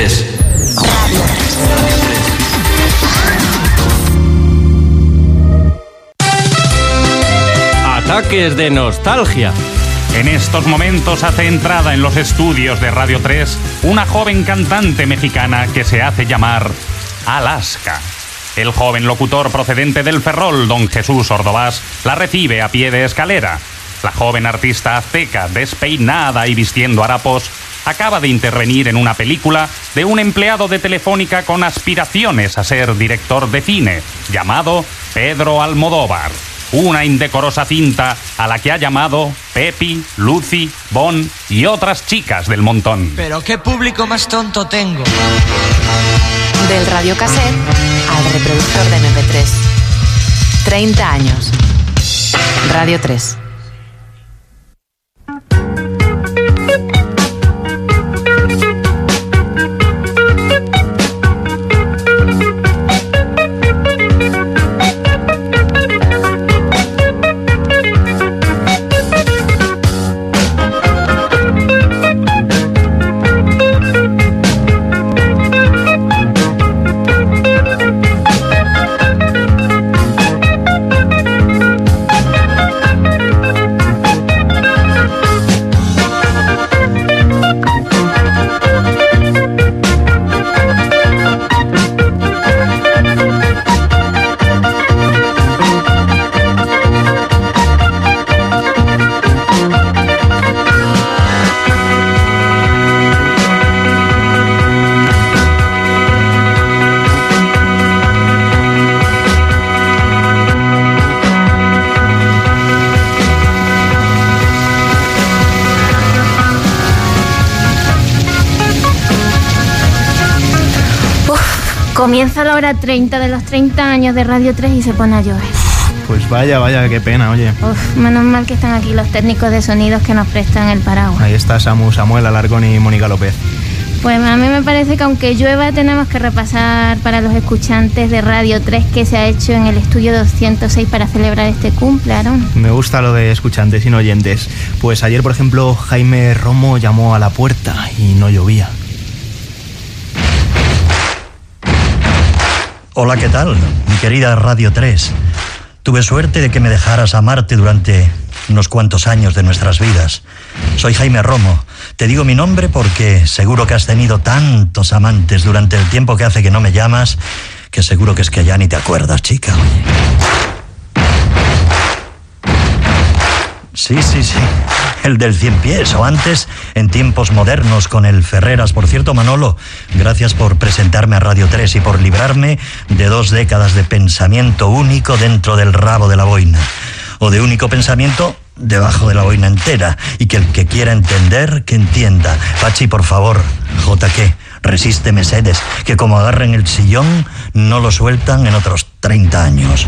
3. Ataques de nostalgia. En estos momentos hace entrada en los estudios de Radio 3 una joven cantante mexicana que se hace llamar Alaska. El joven locutor procedente del Ferrol, don Jesús Ordovás, la recibe a pie de escalera. La joven artista azteca, despeinada y vistiendo harapos, acaba de intervenir en una película de un empleado de Telefónica con aspiraciones a ser director de cine, llamado Pedro Almodóvar. Una indecorosa cinta a la que ha llamado Pepi, Lucy, Bon y otras chicas del montón. Pero qué público más tonto tengo. Del radiocassette al reproductor de MP3. 30 años. Radio 3. Comienza la hora 30 de los 30 años de Radio 3 y se pone a llover. Pues vaya, qué pena, oye. Menos mal que están aquí los técnicos de sonidos que nos prestan el paraguas. Ahí está Samuel Alarcón y Mónica López. Pues a mí me parece que aunque llueva tenemos que repasar para los escuchantes de Radio 3 que se ha hecho en el estudio 206 para celebrar este cumple, Aarón. Me gusta lo de escuchantes y no oyentes. Pues ayer, por ejemplo, Jaime Romo llamó a la puerta y no llovía. Hola, ¿qué tal? Mi querida Radio 3. Tuve suerte de que me dejaras amarte durante unos cuantos años de nuestras vidas. Soy Jaime Romo. Te digo mi nombre porque seguro que has tenido tantos amantes durante el tiempo que hace que no me llamas, que seguro que es que ya ni te acuerdas, chica. Sí. El del 100 pies, o antes, en tiempos modernos, con el Ferreras. Por cierto, Manolo, gracias por presentarme a Radio 3 y por librarme de 2 décadas de pensamiento único dentro del rabo de la boina. O de único pensamiento debajo de la boina entera. Y que el que quiera entender, que entienda. Pachi, por favor, JQ, resiste Mercedes, que como agarren el sillón, no lo sueltan en otros 30 años.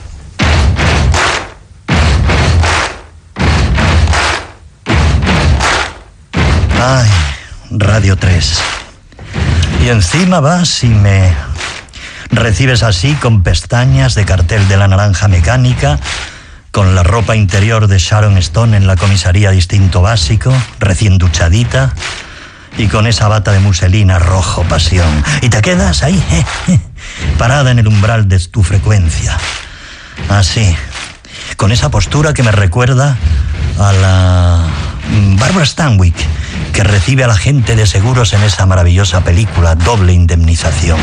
Ay, Radio 3. Y encima vas y me recibes así con pestañas de cartel de la Naranja Mecánica, con la ropa interior de Sharon Stone en la comisaría Distinto Básico, recién duchadita, y con esa bata de muselina rojo pasión. Y te quedas ahí, parada en el umbral de tu frecuencia. Así, con esa postura que me recuerda a la Barbara Stanwyck, que recibe a la gente de seguros en esa maravillosa película Doble Indemnización.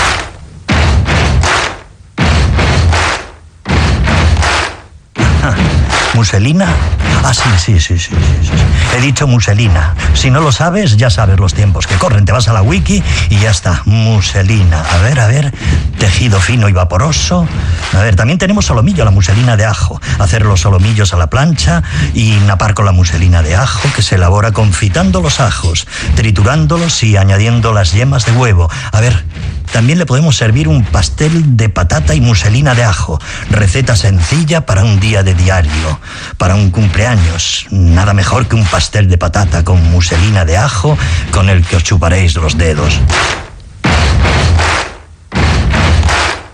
¿Muselina? Ah, sí. He dicho muselina. Si no lo sabes, ya sabes los tiempos que corren. Te vas a la wiki y ya está. Muselina. A ver. Tejido fino y vaporoso. A ver, también tenemos solomillo, la muselina de ajo. Hacer los solomillos a la plancha y napar con la muselina de ajo, que se elabora confitando los ajos, triturándolos y añadiendo las yemas de huevo. A ver, también le podemos servir un pastel de patata y muselina de ajo. Receta sencilla para un día de diario, para un cumpleaños. Nada mejor que un pastel de patata con muselina de ajo con el que os chuparéis los dedos.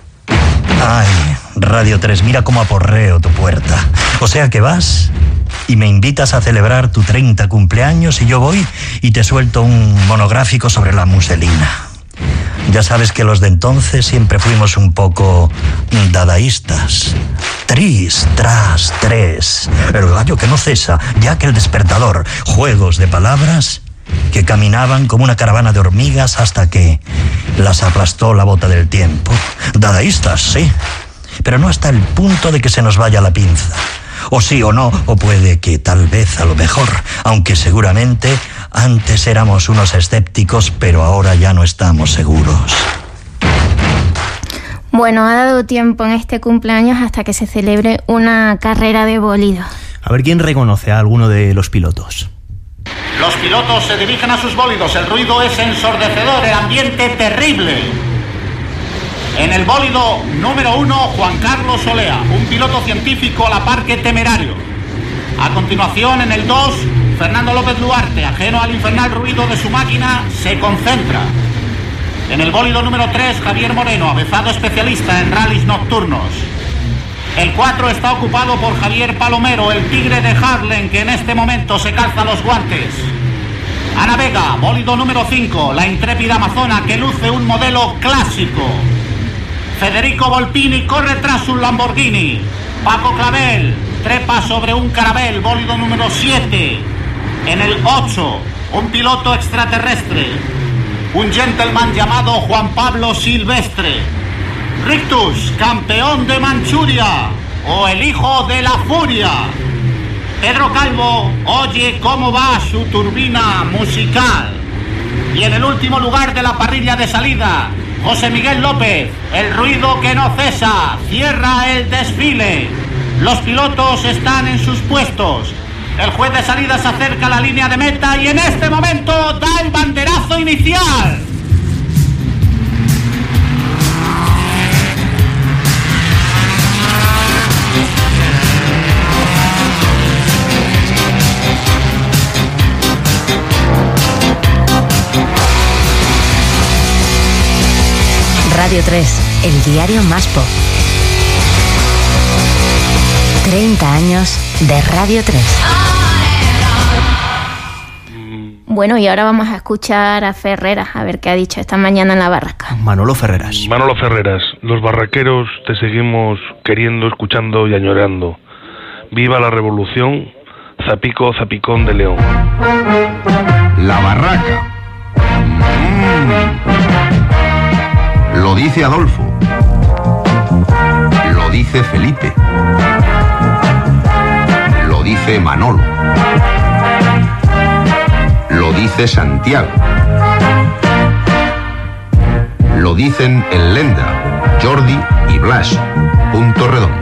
Ay, Radio 3, mira cómo aporreo tu puerta. O sea que vas y me invitas a celebrar tu 30 cumpleaños y yo voy y te suelto un monográfico sobre la muselina. Ya sabes que los de entonces siempre fuimos un poco dadaístas. Tris, tras, tres. El gallo que no cesa, ya que el despertador. Juegos de palabras que caminaban como una caravana de hormigas hasta que las aplastó la bota del tiempo. Dadaístas, sí, pero no hasta el punto de que se nos vaya la pinza. O sí o no, o puede que tal vez a lo mejor, aunque seguramente antes éramos unos escépticos, pero ahora ya no estamos seguros. Bueno, ha dado tiempo en este cumpleaños hasta que se celebre una carrera de bólido. A ver quién reconoce a alguno de los pilotos. Los pilotos se dirigen a sus bólidos, el ruido es ensordecedor, el ambiente terrible. En el bólido número 1, Juan Carlos Olea, un piloto científico a la par que temerario. A continuación, en el 2, Fernando López Duarte, ajeno al infernal ruido de su máquina, se concentra. En el bólido número 3, Javier Moreno, avezado especialista en rallies nocturnos. El 4 está ocupado por Javier Palomero, el tigre de Harlem, que en este momento se calza los guantes. Ana Vega, bólido número 5, la intrépida amazona que luce un modelo clásico. Federico Volpini corre tras un Lamborghini. Paco Clavel trepa sobre un Carabel, bólido número 7. En el 8, un piloto extraterrestre. Un gentleman llamado Juan Pablo Silvestre. Rictus, campeón de Manchuria, o el hijo de la furia. Pedro Calvo oye cómo va su turbina musical. Y en el último lugar de la parrilla de salida, José Miguel López, el ruido que no cesa, cierra el desfile. Los pilotos están en sus puestos. El juez de salida se acerca a la línea de meta y en este momento da el banderazo inicial. Radio 3, el diario más pop. 30 años de Radio 3. Bueno, y ahora vamos a escuchar a Ferreras, a ver qué ha dicho esta mañana en la barraca. Manolo Ferreras. Manolo Ferreras, los barraqueros te seguimos queriendo, escuchando y añorando. Viva la revolución, Zapico, Zapicón de León. La barraca. Lo dice Adolfo. Lo dice Felipe. Lo dice Manolo. Lo dice Santiago. Lo dicen el Lenda, Jordi y Blas. Punto redondo.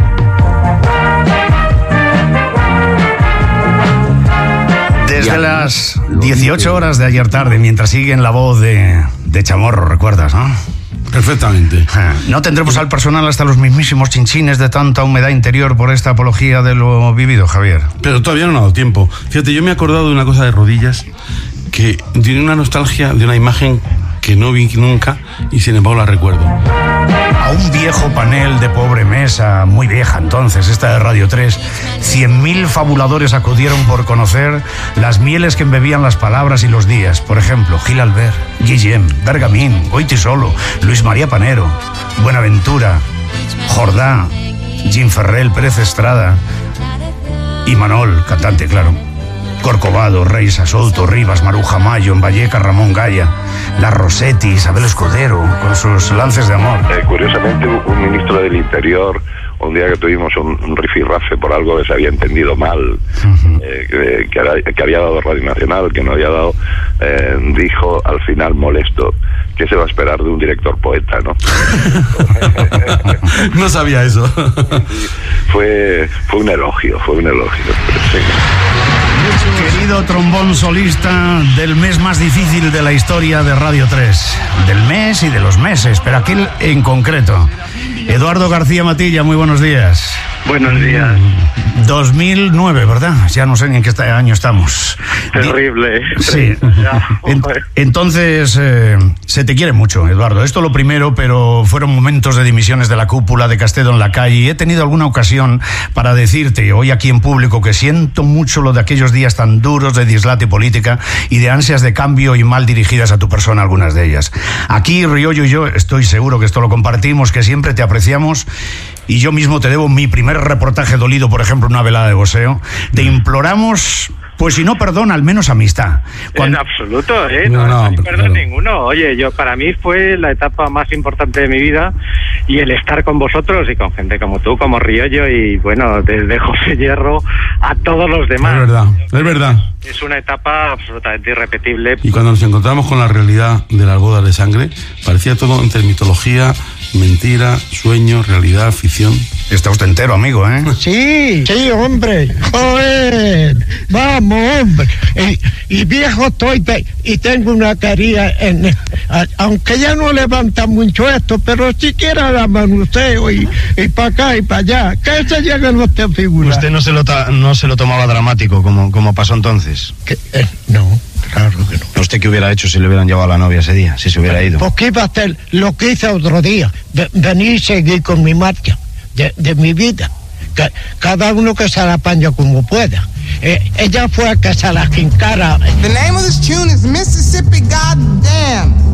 Desde las 18 horas de ayer tarde, mientras sigue en la voz de Chamorro, ¿recuerdas, no? Perfectamente. No tendremos al personal hasta los mismísimos chinchines de tanta humedad interior por esta apología de lo vivido, Javier. Pero todavía no ha dado tiempo. Fíjate, yo me he acordado de una cosa de rodillas que tiene una nostalgia de una imagen que no vi nunca y sin embargo la recuerdo. A un viejo panel de pobre mesa, muy vieja entonces, esta de Radio 3, 100.000 fabuladores acudieron por conocer las mieles que embebían las palabras y los días. Por ejemplo, Gil Albert, Guillem, Bergamín, Goitisolo, Luis María Panero, Buenaventura, Jordá, Jim Ferrell, Pérez Estrada y Manol, cantante, claro. Corcovado, Reis, Asolto, Rivas, Maruja Mayo, Valleca, Ramón Gaya, La Rossetti, Isabel Escudero, con sus lances de amor. Curiosamente, un ministro del Interior, un día que tuvimos un rifirrafe por algo que se había entendido mal, que había dado Radio Nacional, que no había dado, dijo al final molesto, ¿qué se va a esperar de un director poeta, no? No sabía eso. Fue un elogio, sí. Querido trombón solista del mes más difícil de la historia de Radio 3, del mes y de los meses, pero aquel en concreto. Eduardo García Matilla, muy buenos días. Buenos días. 2009, ¿verdad? Ya no sé ni en qué año estamos. Terrible. Sí. Entonces, se te quiere mucho, Eduardo. Esto lo primero, pero fueron momentos de dimisiones de la cúpula, de Castedo en la calle. Y he tenido alguna ocasión para decirte hoy aquí en público que siento mucho lo de aquellos días tan duros de dislate política y de ansias de cambio y mal dirigidas a tu persona, algunas de ellas. Aquí, Riollo y yo, estoy seguro que esto lo compartimos, que siempre te apreciamos. Y yo mismo te debo mi primer reportaje dolido, por ejemplo, una velada de boxeo. Te imploramos, pues si no perdón, al menos amistad. En absoluto, no hay perdón ninguno. Oye, para mí fue la etapa más importante de mi vida, y el estar con vosotros y con gente como tú, como Riollo, y bueno, desde José Hierro a todos los demás. Es verdad. Es una etapa absolutamente irrepetible. Y cuando nos encontramos con la realidad de las bodas de sangre, parecía todo entre mitología, mentira, sueño, realidad, ficción. Está usted entero, amigo, ¿eh? Sí, hombre. Joder, vamos, hombre. Y viejo estoy, y tengo una caría aunque ya no levanta mucho esto, pero siquiera la manuseo y para acá y para allá. ¿Qué se llega a usted figura? Usted no se lo tomaba dramático como pasó entonces. No. Claro que no. ¿Usted qué hubiera hecho si le hubieran llevado a la novia ese día? Si se hubiera ido. Pues qué iba a hacer lo que hice otro día. Venir y seguir con mi marcha de mi vida. Cada uno que se la apaña como pueda. Ella fue a que se la jincara. The name of this tune is Mississippi Goddamn.